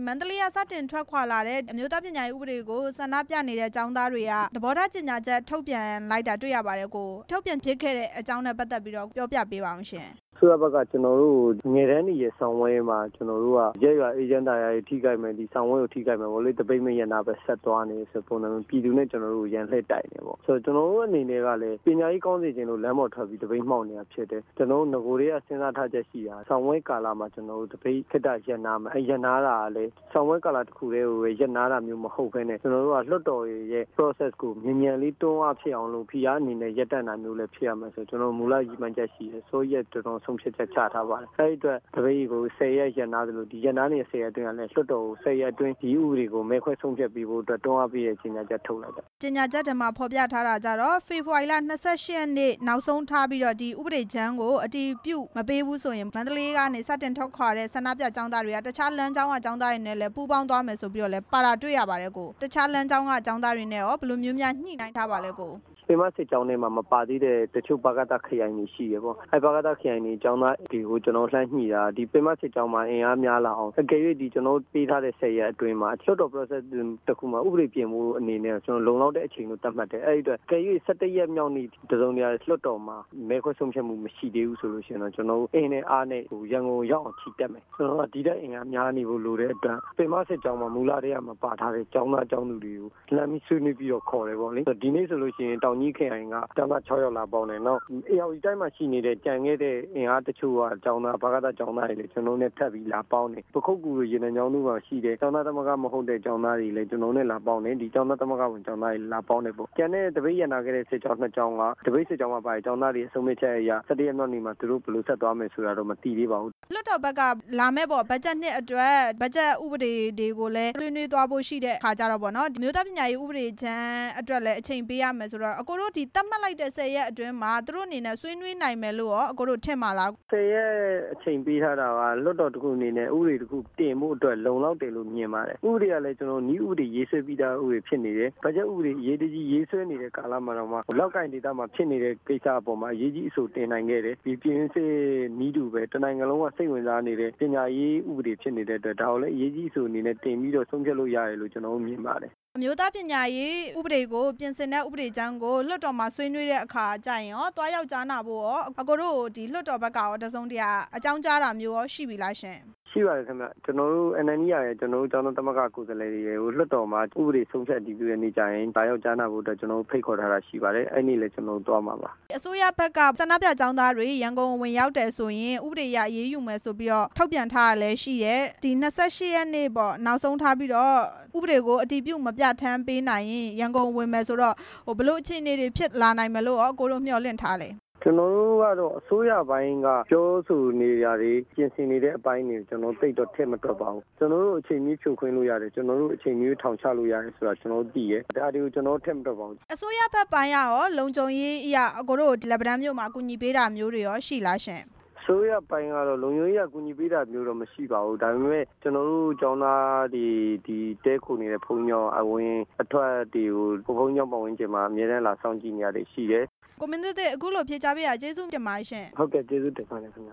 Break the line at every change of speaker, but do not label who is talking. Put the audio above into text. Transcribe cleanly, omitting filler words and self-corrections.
မန္တလေးကစတင်ထွက်ခွာလာတဲ့အမျိုးသားပညာရေးဥပဒေကိုဆန္ဒပြနေတဲ့ကျောင်းသားတွေကသဘောထားကြေညာချက်ထုတ်ပြန်လိုက်တာတွေ့ရပါတယ်ကိုထုတ်ပြန်ဖြစ်ခဲ့တဲ့အကြောင်းနဲ့ပတ်သက်ပြီးတော့ပြောပြပေးပါအောင်ရှင်
ဆိုရဘက်ကကျွန်တော်တို့ငယ်တန်းရဲ့ဆောင်ဝဲမှာကျွန်တော်တို့ကရဲရွာအေဂျင့်တာရဲ့ထိခိုက်မယ်ဒီဆောင်ဝဲကိုထိခိုက်မယ်ဗောလေတပိတ်မရနာပဲဆက်သွားနေဆိုပုံစံပြည်သူနဲ့ကျွန်တော်တို့ရန်လှည့်တိုက်နေဗောဆိုတော့ကျွန်တော်တို့အနေနဲ့ကလည်းပညာရေးကောင်းစေခြင်းလို့လမ်းပေါ်ထွက်ပြီးတပိတ်မှောက်နေတာဖြစ်တယ်ကျွန်တော်တို့ငကိုတွေကစဉ်းစားထားချက်ရှိတာဆောင်ဝဲကာလာမှာကျွန်တော်တို့တပိတ်ခက်တာရန်နာမှာရန်နာတာလည်းဆောင်ဝဲကာလာတစ်ခုတည်းကိုရန်နာတာမျိုးမဟုတ်ဘဲနဲ့ကျွန်တော်တို့ကလွတ်တော်ရဲ့ process ကိုမြန်မြန်လေးတွန်းအားဖြစ်အောင်လို့ဖိအားအနေနဲ့ရက်တက်တာမျိုးလည်းဖြစ်ရမယ်ဆိုကျွန်တော်မူလရည်မှန်းချက်ရှိတယ်ဆိုရက်တော်ဆုံးဖြတ်ချက်ချထားပါတယ်အဲဒီအတွက်တပိတ်ကို10ရက်ရန်နာသလိုဒီရန်နာနေ10ရက်အတွင်းကလည်းလွတ်တော်ကို10ရက်အတွင်းဒီဥပဒေကိုမဲခွဲဆုံးဖြတ်ပြီးဖို့အတွက်တွန်းအားပေးတဲ့ကြေညာချက်ထုတ်လိုက်တယ်
ကြေညာချက်ထဲမှာဖော်ပြထားတာကြတော့ဖေဖော်ဝါရီလ28ရက်နေ့နောက်ဆုံးထားပြီးတော့ဒီဥပဒေချမ်းကိုအတည်ပြုမပေးဘူးဆိုရင်မန္တလေးကနေစတင်ထုတ်ခွာတဲ့ဆန္ဒပြကျောင်းသားတွေကတခြားလမ်းကျောင်းကကျောင်းသားတွေနဲ့လည်းပူးပေါင်းသွားမယ်ဆိုပြီးတော့လည်းပါတာတွေ့ရပါတယ်ကိုတခြားလမ်းကျောင်းကကျောင်းသားတွေနဲ့ရောဘယ်လိုမျိုးများညှိနှိုင်းထားပါလဲကို
ပင်မစစ်ကြောင်းထဲမှာမပါသေးတဲ့တချို့ဘာကတခရိုင်တွေရှိရပေါ့အဲဘာကတခရိုင်တွေကျောင်းသားတွေကိုကျွန်တော်လှမ်းညှိတာဒီပင်မစစ်ကြောင်းမှာအင်အားများလာအောင်အကယ်၍ဒီကျွန်တော်ပေးထားတဲ့10ရက်အတွင်းမှာလွှတ်တော် process တစ်ခုမှာဥပဒေပြင်ဖို့အနေနဲ့ကျွန်တော်လုံလောက်တဲ့အချိန်ကိုသတ်မှတ်တယ်အဲဒီအတွက်အကယ်၍17ရက်မြောက်နေ့တစုံတရာလွှတ်တော်မှာမဲခွဲဆုံးဖြတ်မှုမရှိသေးဘူးဆိုလို့ရှိရင်တော့ကျွန်တော်အင်းနဲ့အားနဲ့ရန်ကုန်ရောက်အောင်ချီတက်မယ်ကျွန်တော်ဒီတဲ့အင်အားများနေဖို့လိုတဲ့အတွက်ပင်မစစ်ကြောင်းမှာမူလတည်းကမပါထားတဲ့ကျောင်းသားကျောင်းသူတွေကိုလမ်းပြီးဆွေးနွေးပြီးတော့ခေါ်တယ်ပေါ့လေဒီနေ့ဆိုလို့ရှိရင်တောင်ကြီးခရိုင်ကကျောင်းသား6ယောက်လာပေါင်းတယ်နော်AODတိုင်းမှာရှိနေတဲ့ကြံခဲ့တဲ့အင်အားတချို့ကကျောင်းသားဘာကတကျောင်းသားတွေလည်းကျွန်တော်နဲ့ထပ်ပြီးလာပေါင်းတယ်ပခုတ်ကူရေနံကျောင်းတို့မှာရှိတဲ့ကျောင်းသားသမဂ္ဂမဟုတ်တဲ့ကျောင်းသားတွေလည်းကျွန်တော်နဲ့လာပေါင်းတယ်ဒီကျောင်းသားသမဂ္ဂဝင်ကျောင်းသားတွေလာပေါင်းတယ်ပေါ့ကျန်တဲ့တပိတ်ရနာခဲ့တဲ့စစ်ကျောင်းနှစ်ကျောင်းကတပိတ်စစ်ကျောင်းမှာပါကျောင်းသားတွေအဆုံးဖြတ်ချက်အရ17ရက်မြောက်နေ့မှာသူတို့ဘယ်လိုဆက်သွားမယ်ဆိုတာတော့မသိသေးပါဘူး
လွတ်တော်ဘက်ကလာမဲ့ပေါ့ဘတ်ဂျက်နှစ်အတွက်ဘတ်ဂျက်ဥပဒေတွေကိုလည်းဆွေးနွေးသွားဖို့ရှိတဲ့ခါကြတော့ပေါ့နော်ဒီမျိုးသားပညာရေးဥပဒေချမ်းအတွက်လည်းအချိန်ပေးရမယ်ဆိုတော့အကိုတို့ဒီတတ်မှတ်လိုက်တဲ့10ရက်အတွင်းမှာသူတို့အနေနဲ့ဆွေးနွေးနိုင်မယ်လို့ရောအကိုတို့ထင်ပါလား
10ရက်အချိန်ပေးထားတာကလွတ်တော်တစ်ခုအနေနဲ့ဥပဒေတစ်ခုတင်ဖို့အတွက်လုံလောက်တယ်လို့မြင်ပါတယ်ဥပဒေကလည်းကျွန်တော်ဤဥပဒေရေးဆွဲပြီးသားဥပဒေဖြစ်နေတယ်ဘတ်ဂျက်ဥပဒေရေးတကြီးရေးဆွဲနေတဲ့ကာလမှာတော့လောက်ကင်ဒေတာမှာဖြစ်နေတဲ့ကိစ္စအပေါ်မှာအရေးကြီးအဆိုတင်နိုင်ခဲ့တယ်ဒီပြင်းစစ်နီးတူပဲတနိုင်ငံလုံးကစိတ်ဝင်စားနေတဲ့ပညာရေးဥပဒေဖြစ်နေတဲ့အတွက်ဒါကိုလည်းအရေးကြီးအဆိုအနေနဲ့တင်ပြီးတော့ဆုံးဖြတ်လို့ရတယ်လို့ကျွန်တော်မြင်ပါတယ်
အမျိုးသားပညာရေးဥပဒေကိုပြင်ဆင်တဲ့ဥပဒေကြမ်းကိုလွှတ်တော်မှာဆွေးနွေးတဲ့အခါကျရင်ရောတွားရောက်ကြားနာဖို့ရောအကိုတို့ဒီလွှတ်တော်ဘက်ကရောတစုံတရာအကြောင်းကြားတာမျိုးရောရှိပြီလားရှင်
ရှိပါတယ်ခင်ဗျကျွန်တော်တို့ NND ရဲ့ကျွန်တော်တို့ကျောင်းသားသမဂ္ဂကိုယ်စားလှယ်တွေကိုလွှတ်တော်မှာဥပဒေဆုံးဖြတ်တည်ပြုတဲ့နေ့ကျရင်ဒါရောက်ကြားနာဖို့အတွက်ကျွန်တော်တို့ဖိတ်ခေါ်ထားတာရှိပါတယ်အဲ့ဒီလည်းကျွန်တော်တို့တွားမှာပါ
အစိုးရဘက်ကဆန္ဒပြကျောင်းသားတွေရန်ကုန်ဝင်ရောက်တယ်ဆိုရင်ဥပဒေအရအရေးယူမယ်ဆိုပြီးတော့ထုတ်ပြန်ထားရလဲရှိရဲ့ဒီ28ရက်နေ့ပေါ့နောက်ဆုံးထားပြီးတော့ဥပဒေကိုအတည်ပြုမပြဋ္ဌာန်းပေးနိုင်ရင်ရန်ကုန်ဝင်မယ်ဆိုတော့ဘယ်လိုအခြေအနေတွေဖြစ်လာနိုင်မလို့ရောကိုတို့မျှော်လင့်ထားလဲ
ကျွန်တော်တို့ကတော့အစိုးရပိုင်းကပြောဆိုနေကြတွေပြင်ဆင်နေတဲ့အပိုင်းတွေကျွန်တော်သိတော့ထည့်မတွက်ပါဘူးကျွန်တော်တို့အချိန်ကြီးဖြုတ်ခွင်းလို့ရတယ်ကျွန်တော်တို့အချိန်ကြီးထောင်ချလို့ရတယ်ဆိုတာကျွန်တော်သိရဲဒါတွေကိုကျွန်တော်ထည့်မတွက်ပါဘူး
အစိုးရဘက်ပိုင်းရောလုံခြုံရေးအရာအကိုတို့လက်ပံတန်းမြို့မှာအကူအညီပေးတာမျိုးတွေရောရှိလားရှင်
ဆိုရပိုင်းကတော့လုံခြုံရေးအကူအညီပေးတာမျိုးတော့မရှိပါဘူးဒါပေမဲ့ကျွန်တော်တို့ကျောင်းသားဒီတဲခုနေတဲ့ဘုံညောင်းအဝင်အထွက်တွေကိုဘုံညောင်းပတ်ဝန်းကျင်မှာအများနဲ့လာဆောင်ကြည့်နေရတယ်ရှိတယ်
ကိုမင်းတို့အခုလိုဖြေချပေးရကျေးဇူးတင်ပါရှင်
ဟုတ်ကဲ့ကျေးဇူးတင်ပါတယ်ခင်ဗျ